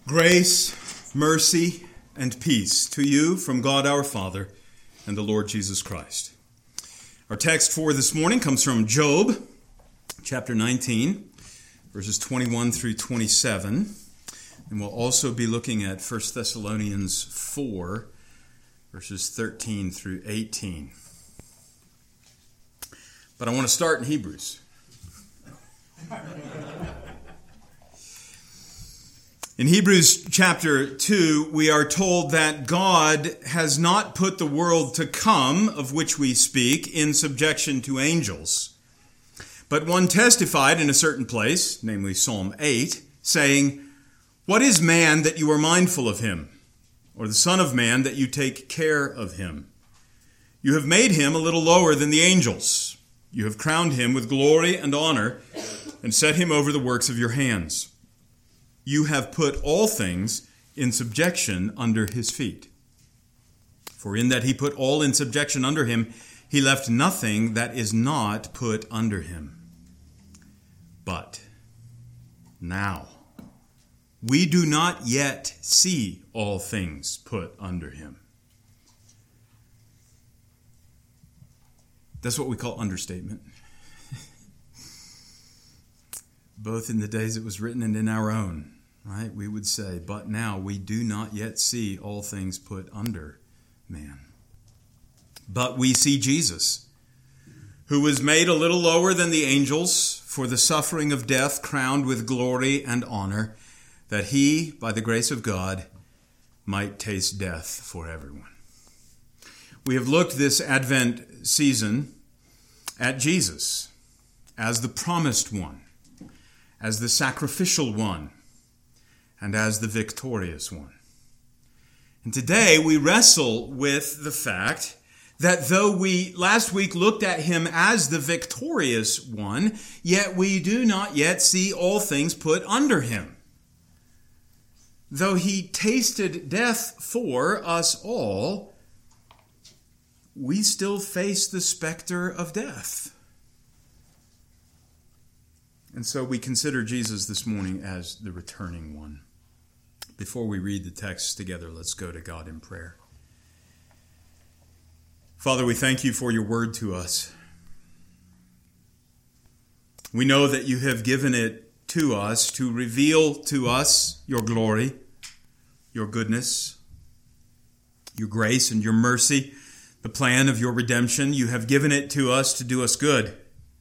Grace, mercy, and peace to you from God our Father and the Lord Jesus Christ. Our text for this morning comes from Job, chapter 19, verses 21 through 27. And we'll also be looking at 1 Thessalonians 4, verses 13 through 18. But I want to start in Hebrews. In Hebrews chapter 2, we are told that God has not put the world to come, of which we speak, in subjection to angels. But one testified in a certain place, namely Psalm 8, saying, "What is man that you are mindful of him, or the son of man that you take care of him? You have made him a little lower than the angels. You have crowned him with glory and honor, and set him over the works of your hands. You have put all things in subjection under his feet. For in that he put all in subjection under him, he left nothing that is not put under him. But now we do not yet see all things put under him." That's what we call understatement. Both in the days it was written and in our own, right? We would say, but now we do not yet see all things put under man. But we see Jesus, who was made a little lower than the angels for the suffering of death, crowned with glory and honor, that he, by the grace of God, might taste death for everyone. We have looked this Advent season at Jesus as the promised one, as the sacrificial one, and as the victorious one. And today we wrestle with the fact that though we last week looked at him as the victorious one, yet we do not yet see all things put under him. Though he tasted death for us all, we still face the specter of death. And so we consider Jesus this morning as the returning one. Before we read the text together, let's go to God in prayer. Father, we thank you for your word to us. We know that you have given it to us to reveal to us your glory, your goodness, your grace and your mercy, the plan of your redemption. You have given it to us to do us good.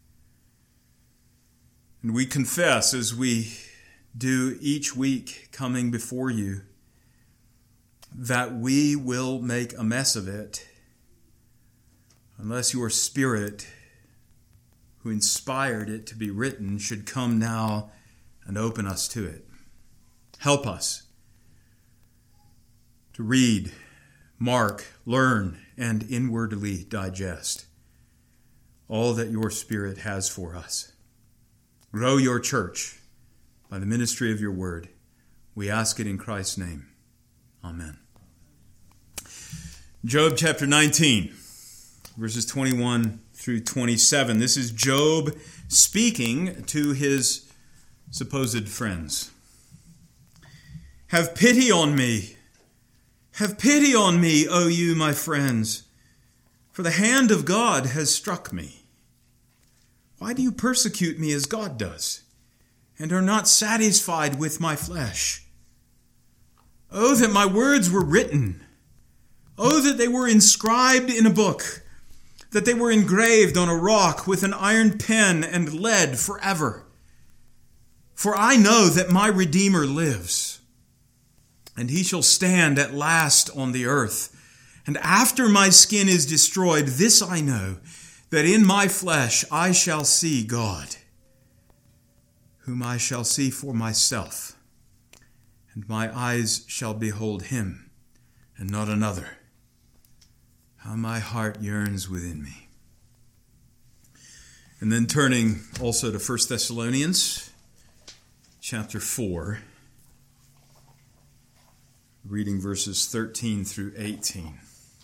And we confess, as we do each week coming before you, that we will make a mess of it unless your Spirit, who inspired it to be written, should come now and open us to it. Help us to read, mark, learn, and inwardly digest all that your Spirit has for us. Grow your church by the ministry of your word. We ask it in Christ's name. Amen. Job chapter 19, verses 21 through 27. This is Job speaking to his supposed friends. "Have pity on me. Have pity on me, O you, my friends, for the hand of God has struck me. Why do you persecute me as God does, and are not satisfied with my flesh? Oh, that my words were written. Oh, that they were inscribed in a book, that they were engraved on a rock with an iron pen and lead forever. For I know that my Redeemer lives, and he shall stand at last on the earth. And after my skin is destroyed, this I know, that in my flesh I shall see God, whom I shall see for myself, and my eyes shall behold him, and not another. How my heart yearns within me." And then turning also to 1 Thessalonians chapter 4, reading verses 13 through 18.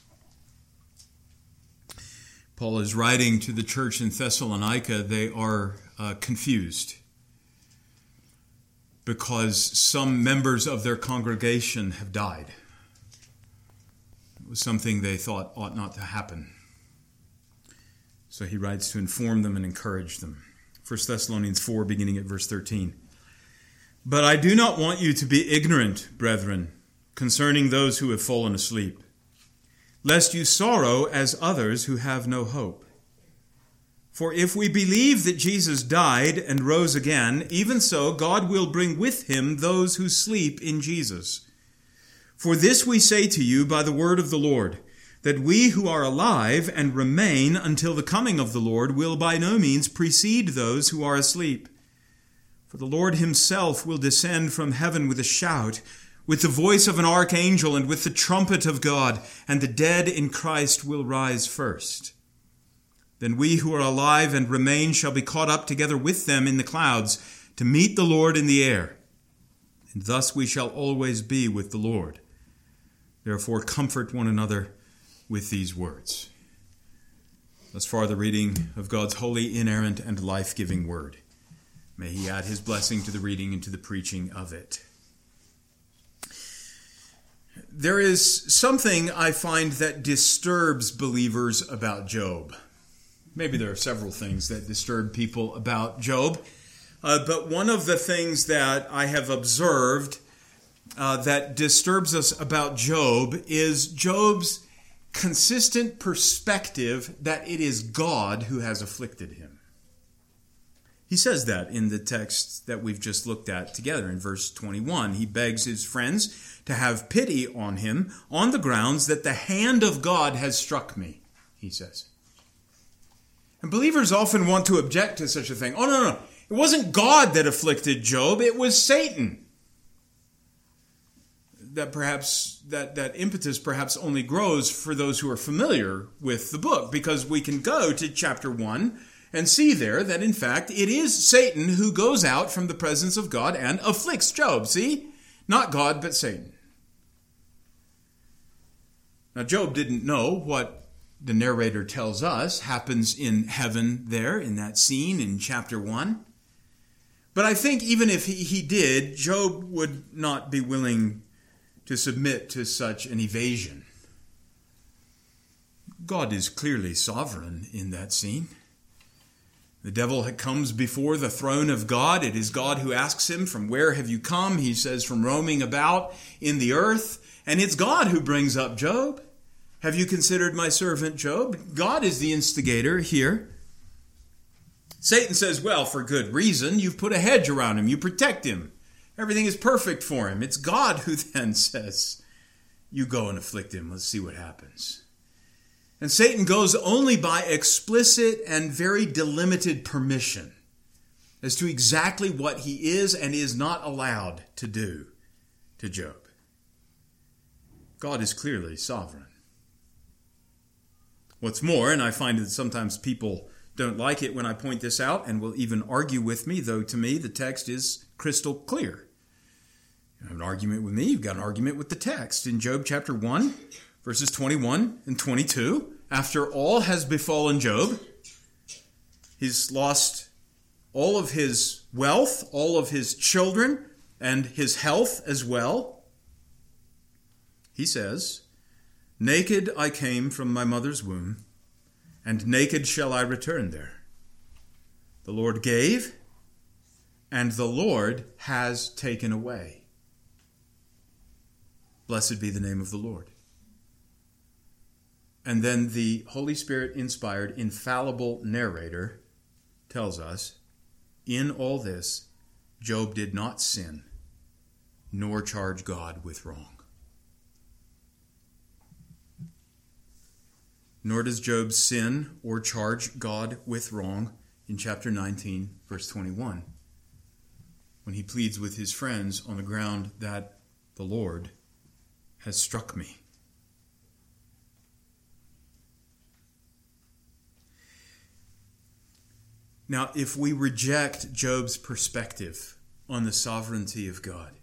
Paul is writing to the church in Thessalonica. They are confused. because some members of their congregation have died. It was something they thought ought not to happen. So he writes to inform them and encourage them. 1 Thessalonians 4, beginning at verse 13. But I do not want you to be ignorant, brethren, concerning those who have fallen asleep, lest you sorrow as others who have no hope. For if we believe that Jesus died and rose again, even so God will bring with him those who sleep in Jesus. For this we say to you by the word of the Lord, that we who are alive and remain until the coming of the Lord will by no means precede those who are asleep. For the Lord himself will descend from heaven with a shout, with the voice of an archangel, and with the trumpet of God, and the dead in Christ will rise first. Then we who are alive and remain shall be caught up together with them in the clouds to meet the Lord in the air. And thus we shall always be with the Lord. Therefore comfort one another with these words. Thus far the reading of God's holy, inerrant, and life-giving word. May he add his blessing to the reading and to the preaching of it. There is something I find that disturbs believers about Job. Maybe there are several things that disturb people about Job, but one of the things that I have observed that disturbs us about Job is Job's consistent perspective that it is God who has afflicted him. He says that in the text that we've just looked at together in verse 21. He begs his friends to have pity on him on the grounds that the hand of God has struck me, he says. And believers often want to object to such a thing. Oh, no. It wasn't God that afflicted Job. It was Satan. That impetus perhaps only grows for those who are familiar with the book, because we can go to chapter 1 and see there that, in fact, it is Satan who goes out from the presence of God and afflicts Job. See? Not God, but Satan. Now, Job didn't know what the narrator tells us happens in heaven there in that scene in chapter 1. But I think even if he did, Job would not be willing to submit to such an evasion. God is clearly sovereign in that scene. The devil comes before the throne of God. It is God who asks him, "From where have you come?" He says, "From roaming about in the earth." And it's God who brings up Job. "Have you considered my servant Job?" God is the instigator here. Satan says, "Well, for good reason. You've put a hedge around him. You protect him. Everything is perfect for him." It's God who then says, "You go and afflict him. Let's see what happens." And Satan goes only by explicit and very delimited permission as to exactly what he is and is not allowed to do to Job. God is clearly sovereign. What's more, and I find that sometimes people don't like it when I point this out and will even argue with me, though to me the text is crystal clear. You have an argument with me, you've got an argument with the text. In Job chapter 1, verses 21 and 22, after all has befallen Job, he's lost all of his wealth, all of his children, and his health as well. He says, "Naked I came from my mother's womb, and naked shall I return there. The Lord gave, and the Lord has taken away. Blessed be the name of the Lord." And then the Holy Spirit-inspired, infallible narrator tells us, in all this, Job did not sin, nor charge God with wrong. Nor does Job sin or charge God with wrong in chapter 19, verse 21, when he pleads with his friends on the ground that the Lord has struck me. Now, if we reject Job's perspective on the sovereignty of God,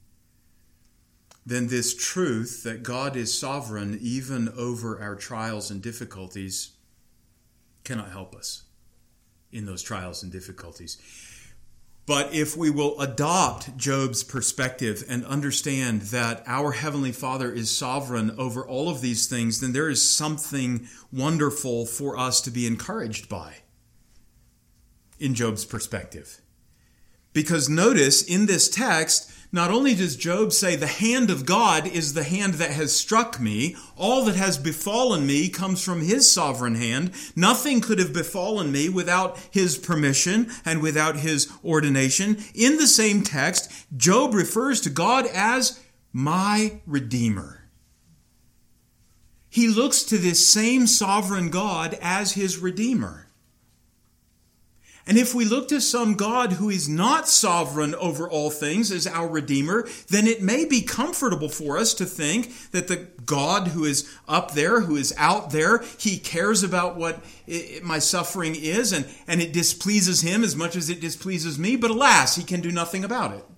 then this truth that God is sovereign even over our trials and difficulties cannot help us in those trials and difficulties. But if we will adopt Job's perspective and understand that our Heavenly Father is sovereign over all of these things, then there is something wonderful for us to be encouraged by in Job's perspective. Because notice in this text, not only does Job say the hand of God is the hand that has struck me, all that has befallen me comes from his sovereign hand. Nothing could have befallen me without his permission and without his ordination. In the same text, Job refers to God as my Redeemer. He looks to this same sovereign God as his Redeemer. And if we look to some God who is not sovereign over all things as our Redeemer, then it may be comfortable for us to think that the God who is up there, who is out there, he cares about what my suffering is, and it displeases him as much as it displeases me, but alas, he can do nothing about it.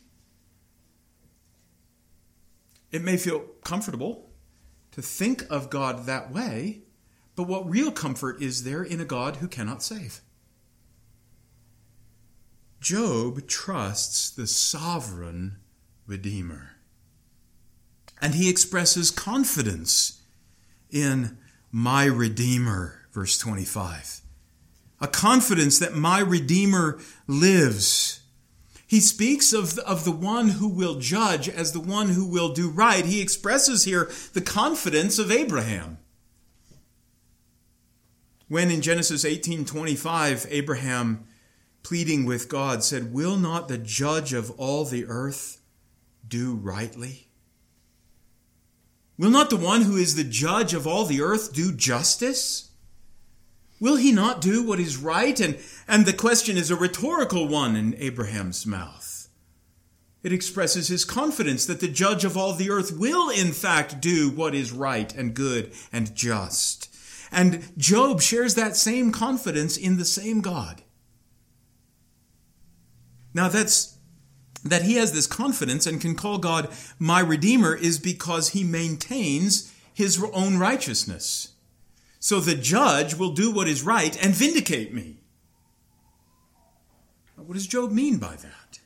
It may feel comfortable to think of God that way, but what real comfort is there in a God who cannot save? Job trusts the sovereign Redeemer. And he expresses confidence in my Redeemer, verse 25. A confidence that my Redeemer lives. He speaks of the one who will judge as the one who will do right. He expresses here the confidence of Abraham. When in Genesis 18:25, Abraham, pleading with God, said, "Will not the judge of all the earth do rightly? Will not the one who is the judge of all the earth do justice? Will he not do what is right?" And the question is a rhetorical one in Abraham's mouth. It expresses his confidence that the judge of all the earth will in fact do what is right and good and just. And Job shares that same confidence in the same God. Now that he has this confidence and can call God my Redeemer is because he maintains his own righteousness. So the judge will do what is right and vindicate me. What does Job mean by that?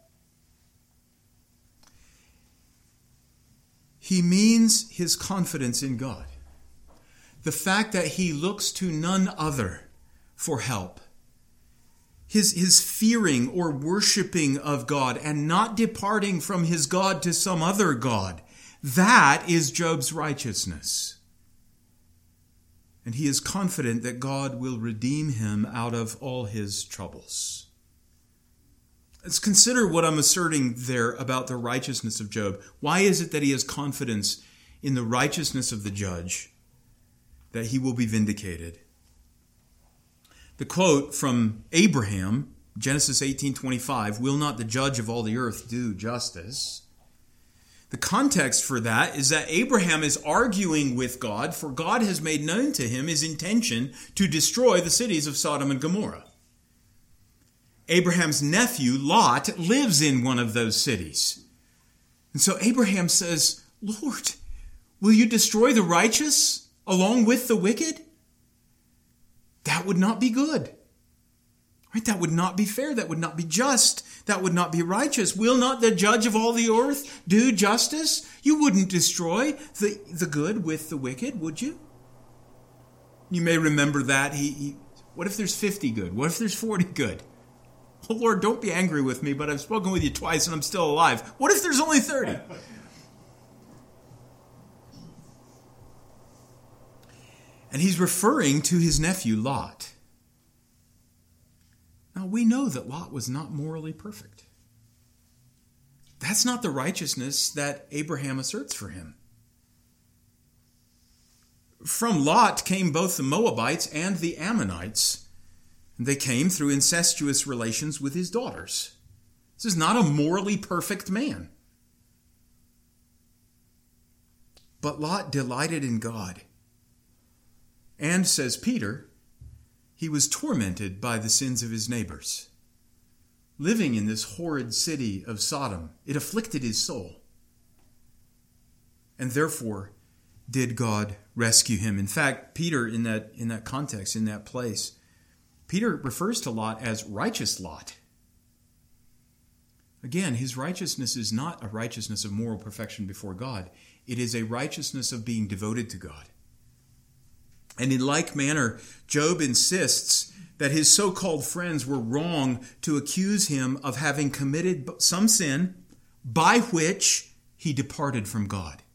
He means his confidence in God. The fact that he looks to none other for help. His fearing or worshiping of God and not departing from his God to some other God. That is Job's righteousness. And he is confident that God will redeem him out of all his troubles. Let's consider what I'm asserting there about the righteousness of Job. Why is it that he has confidence in the righteousness of the judge, that he will be vindicated? The quote from Abraham, Genesis 18:25, "Will not the judge of all the earth do justice?" The context for that is that Abraham is arguing with God, for God has made known to him his intention to destroy the cities of Sodom and Gomorrah. Abraham's nephew, Lot, lives in one of those cities. And so Abraham says, "Lord, will you destroy the righteous along with the wicked?" That would not be good. Right? That would not be fair. That would not be just. That would not be righteous. Will not the judge of all the earth do justice? You wouldn't destroy the good with the wicked, would you? You may remember that. What if there's 50 good? What if there's 40 good? Oh, Lord, don't be angry with me, but I've spoken with you twice and I'm still alive. What if there's only 30? And he's referring to his nephew, Lot. Now, we know that Lot was not morally perfect. That's not the righteousness that Abraham asserts for him. From Lot came both the Moabites and the Ammonites. They came through incestuous relations with his daughters. This is not a morally perfect man. But Lot delighted in God. And, says Peter, he was tormented by the sins of his neighbors. Living in this horrid city of Sodom, it afflicted his soul. And therefore did God rescue him. In fact, Peter, in that context, in that place, Peter refers to Lot as righteous Lot. Again, his righteousness is not a righteousness of moral perfection before God. It is a righteousness of being devoted to God. And in like manner, Job insists that his so-called friends were wrong to accuse him of having committed some sin by which he departed from God,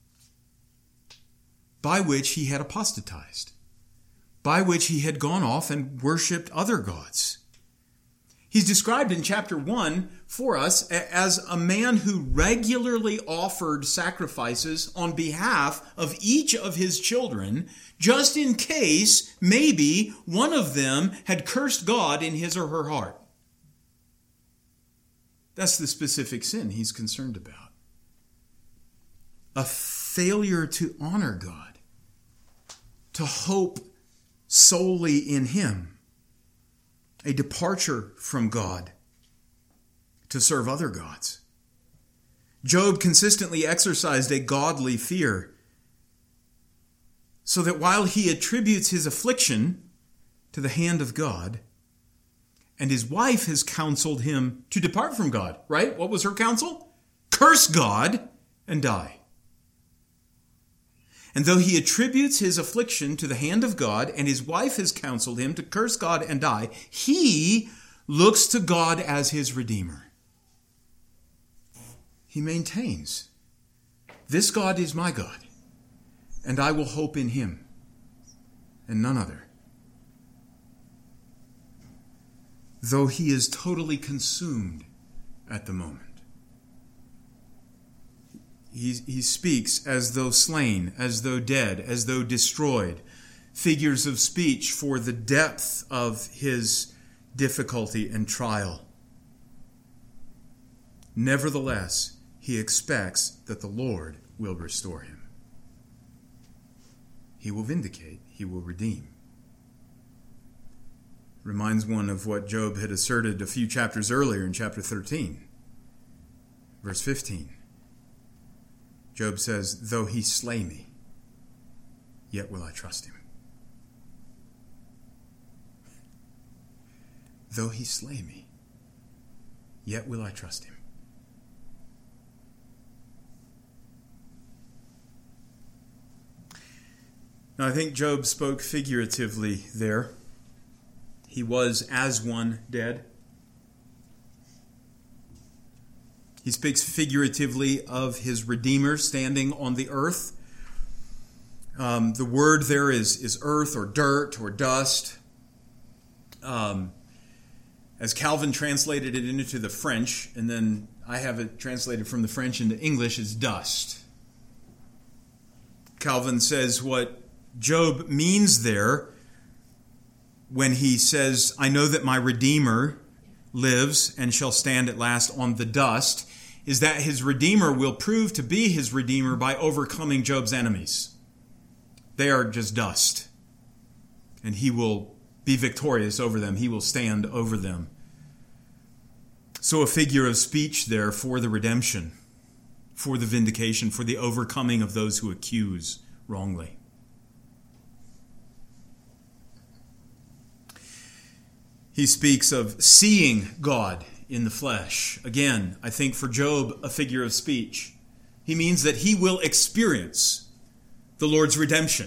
by which he had apostatized, by which he had gone off and worshipped other gods. He's described in chapter 1 for us as a man who regularly offered sacrifices on behalf of each of his children, just in case maybe one of them had cursed God in his or her heart. That's the specific sin he's concerned about. A failure to honor God, to hope solely in him. A departure from God to serve other gods. Job consistently exercised a godly fear, so that while he attributes his affliction to the hand of God, and his wife has counseled him to depart from God, right? What was her counsel? Curse God and die. And though he attributes his affliction to the hand of God, and his wife has counseled him to curse God and die, he looks to God as his Redeemer. He maintains, this God is my God, and I will hope in him, and none other. Though he is totally consumed at the moment. He speaks as though slain, as though dead, as though destroyed. Figures of speech for the depth of his difficulty and trial. Nevertheless, he expects that the Lord will restore him. He will vindicate, he will redeem. Reminds one of what Job had asserted a few chapters earlier in chapter 13, verse 15. Job says, though he slay me, yet will I trust him. Though he slay me, yet will I trust him. Now, I think Job spoke figuratively there. He was as one dead. He speaks figuratively of his Redeemer standing on the earth. The word there is earth or dirt or dust. As Calvin translated it into the French, and then I have it translated from the French into English, is dust. Calvin says what Job means there when he says, I know that my Redeemer lives and shall stand at last on the dust, is that his Redeemer will prove to be his Redeemer by overcoming Job's enemies. They are just dust. And he will be victorious over them. He will stand over them. So a figure of speech there for the redemption, for the vindication, for the overcoming of those who accuse wrongly. He speaks of seeing God in the flesh. Again, I think for Job, a figure of speech. He means that he will experience the Lord's redemption.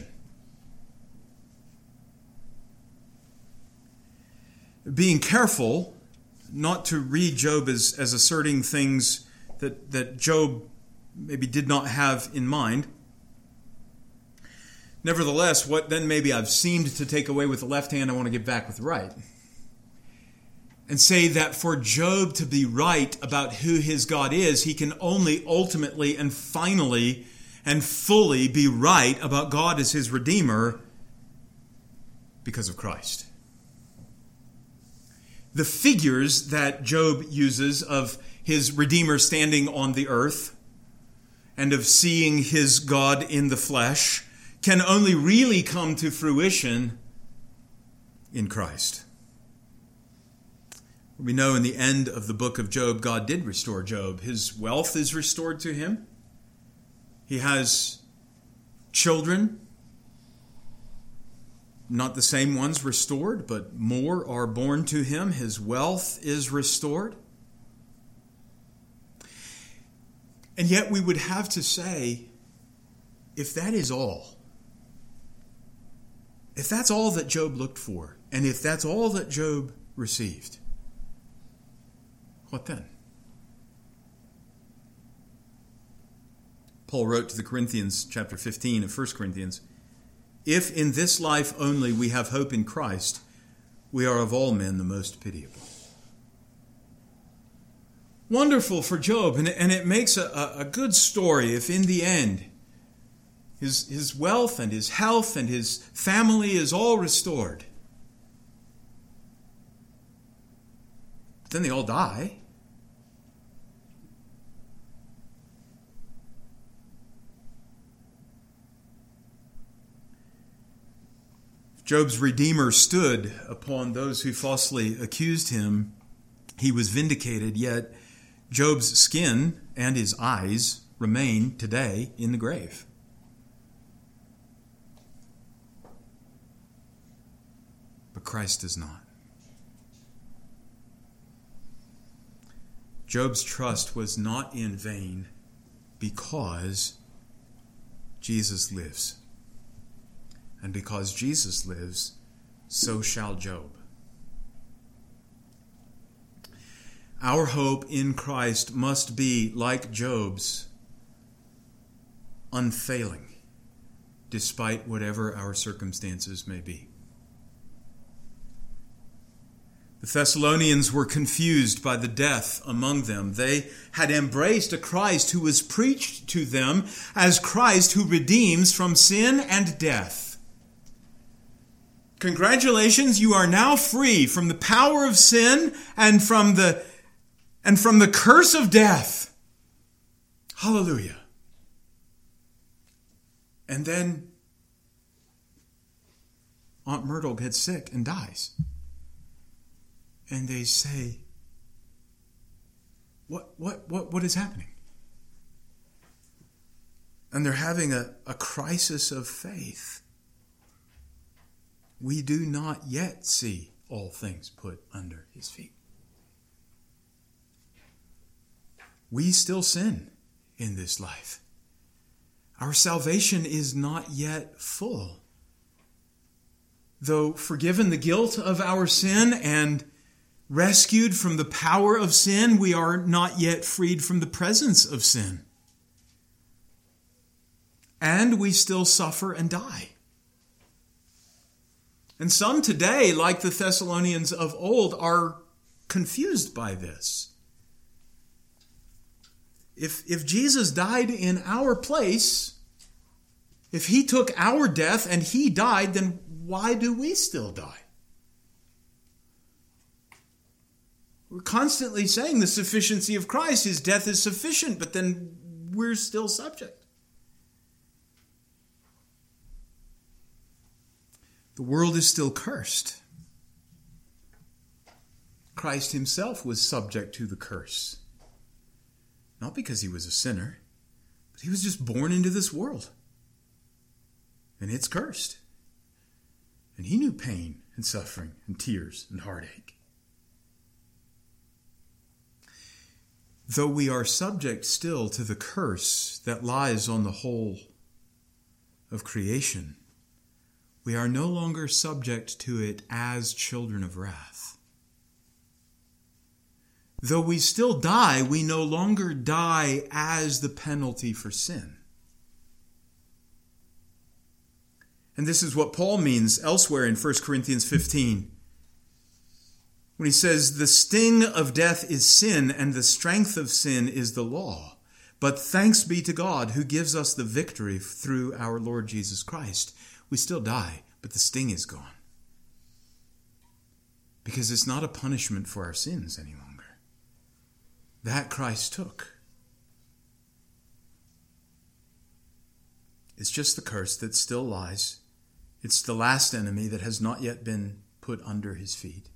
Being careful not to read Job as asserting things that Job maybe did not have in mind. Nevertheless, what then maybe I've seemed to take away with the left hand, I want to give back with the right. And say that for Job to be right about who his God is, he can only ultimately and finally and fully be right about God as his Redeemer because of Christ. The figures that Job uses of his Redeemer standing on the earth and of seeing his God in the flesh can only really come to fruition in Christ. We know in the end of the book of Job, God did restore Job. His wealth is restored to him. He has children, not the same ones restored, but more are born to him. His wealth is restored. And yet we would have to say, if that is all, if that's all that Job looked for, and if that's all that Job received, what then? Paul wrote to the Corinthians, chapter 15 of 1 Corinthians, if in this life only we have hope in Christ, we are of all men the most pitiable. Wonderful for Job, and it makes a good story if in the end his wealth and his health and his family is all restored. But then they all die. Job's Redeemer stood upon those who falsely accused him. He was vindicated, yet Job's skin and his eyes remain today in the grave. But Christ does not. Job's trust was not in vain because Jesus lives. And because Jesus lives, so shall Job. Our hope in Christ must be, like Job's, unfailing, despite whatever our circumstances may be. The Thessalonians were confused by the death among them. They had embraced a Christ who was preached to them as Christ who redeems from sin and death. Congratulations, you are now free from the power of sin and from the curse of death. Hallelujah. And then Aunt Myrtle gets sick and dies. And they say, what is happening? And they're having a crisis of faith. We do not yet see all things put under his feet. We still sin in this life. Our salvation is not yet full. Though forgiven the guilt of our sin and rescued from the power of sin, we are not yet freed from the presence of sin. And we still suffer and die. And some today, like the Thessalonians of old, are confused by this. If Jesus died in our place, if he took our death and he died, then why do we still die? We're constantly saying the sufficiency of Christ, his death is sufficient, but then we're still subject. The world is still cursed. Christ himself was subject to the curse. Not because he was a sinner, but he was just born into this world. And it's cursed. And he knew pain and suffering and tears and heartache. Though we are subject still to the curse that lies on the whole of creation, we are no longer subject to it as children of wrath. Though we still die, we no longer die as the penalty for sin. And this is what Paul means elsewhere in 1 Corinthians 15. When he says, the sting of death is sin, and the strength of sin is the law. But thanks be to God who gives us the victory through our Lord Jesus Christ. We still die, but the sting is gone. Because it's not a punishment for our sins any longer. That Christ took. It's just the curse that still lies. It's the last enemy that has not yet been put under his feet.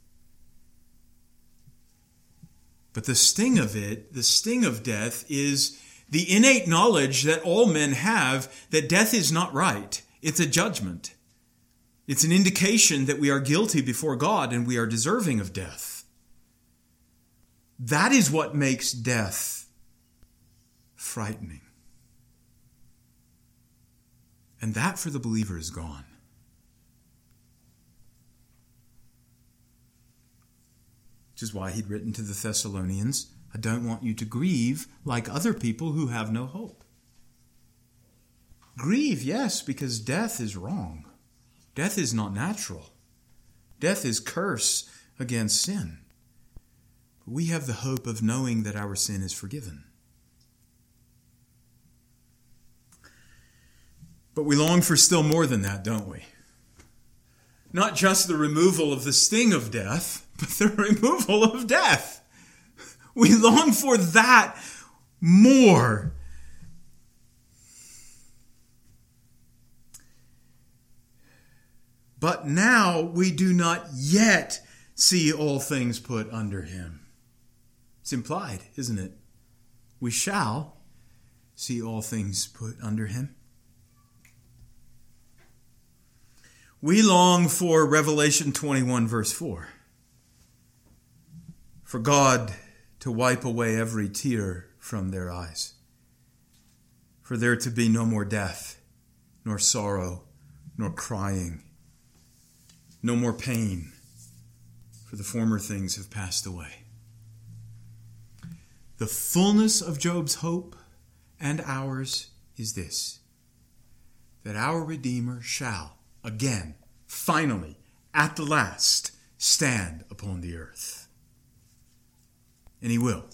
But the sting of it, the sting of death, is the innate knowledge that all men have that death is not right. It's a judgment. It's an indication that we are guilty before God and we are deserving of death. That is what makes death frightening. And that for the believer is gone. Which is why he'd written to the Thessalonians, I don't want you to grieve like other people who have no hope. Grieve, yes, because death is wrong. Death is not natural. Death is curse against sin. But we have the hope of knowing that our sin is forgiven. But we long for still more than that, don't we? Not just the removal of the sting of death, but the removal of death. We long for that more. But now we do not yet see all things put under him. It's implied, isn't it? We shall see all things put under him. We long for Revelation 21, verse 4. For God to wipe away every tear from their eyes. For there to be no more death, nor sorrow, nor crying, no more pain, for the former things have passed away. The fullness of Job's hope and ours is this, that our Redeemer shall again, finally, at the last, stand upon the earth. And he will.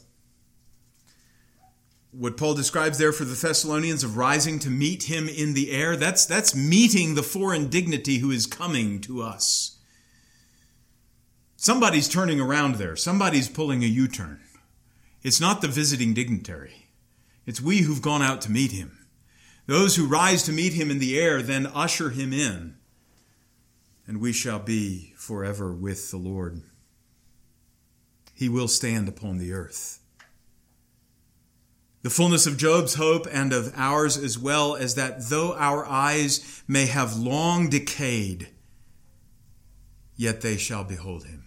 What Paul describes there for the Thessalonians of rising to meet him in the air, that's meeting the foreign dignity who is coming to us. Somebody's turning around there. Somebody's pulling a U-turn. It's not the visiting dignitary. It's we who've gone out to meet him. Those who rise to meet him in the air then usher him in. And we shall be forever with the Lord. He will stand upon the earth. The fullness of Job's hope and of ours as well is that though our eyes may have long decayed, yet they shall behold him.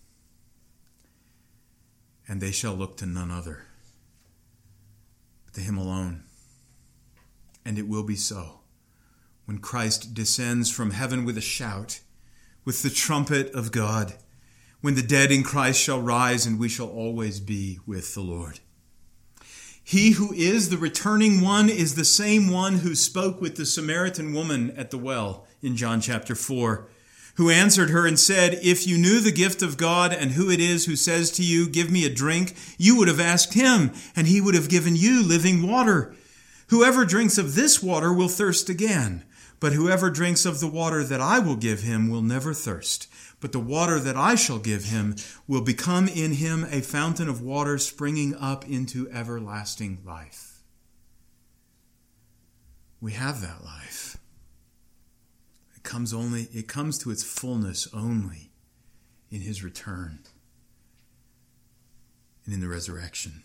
And they shall look to none other, but to him alone. And it will be so when Christ descends from heaven with a shout, with the trumpet of God, when the dead in Christ shall rise and we shall always be with the Lord. He who is the returning one is the same one who spoke with the Samaritan woman at the well in John chapter 4, who answered her and said, if you knew the gift of God and who it is who says to you, give me a drink, you would have asked him, and he would have given you living water. Whoever drinks of this water will thirst again, but whoever drinks of the water that I will give him will never thirst. But the water that I shall give him will become in him a fountain of water springing up into everlasting life. We have that life. It comes to its fullness only in his return and in the resurrection.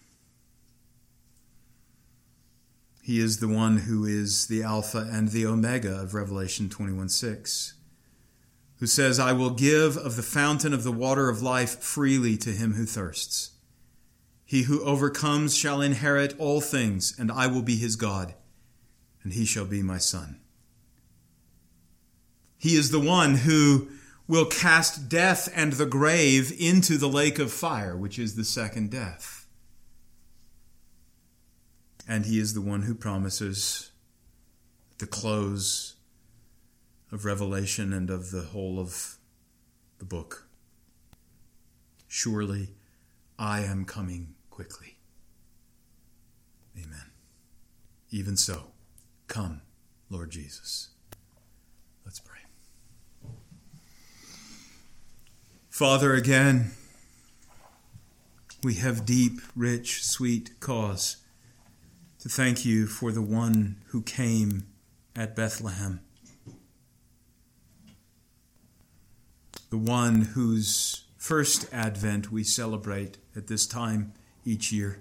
He is the one who is the Alpha and the Omega of Revelation 21:6. Who says, I will give of the fountain of the water of life freely to him who thirsts. He who overcomes shall inherit all things, and I will be his God, and he shall be my son. He is the one who will cast death and the grave into the lake of fire, which is the second death. And he is the one who promises the close of Revelation and of the whole of the book. Surely I am coming quickly. Amen. Even so, come, Lord Jesus. Let's pray. Father, again, we have deep, rich, sweet cause to thank you for the one who came at Bethlehem. The one whose first advent we celebrate at this time each year.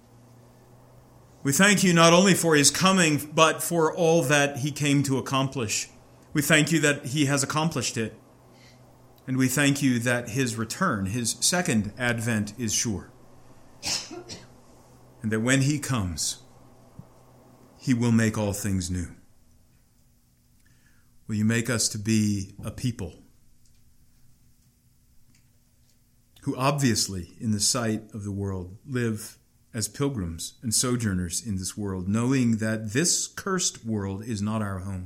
We thank you not only for his coming, but for all that he came to accomplish. We thank you that he has accomplished it. And we thank you that his return, his second advent, is sure. And that when he comes, He will make all things new. Will you make us to be a people who obviously, in the sight of the world, live as pilgrims and sojourners in this world, knowing that this cursed world is not our home,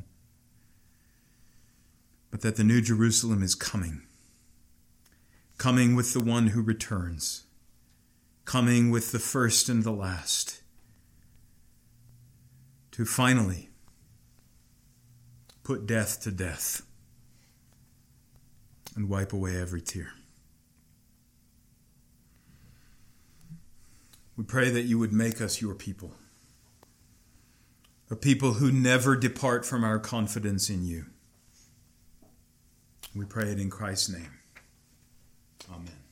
but that the New Jerusalem is coming with the one who returns, coming with the first and the last, to finally put death to death and wipe away every tear. We pray that you would make us your people, a people who never depart from our confidence in you. We pray it in Christ's name. Amen.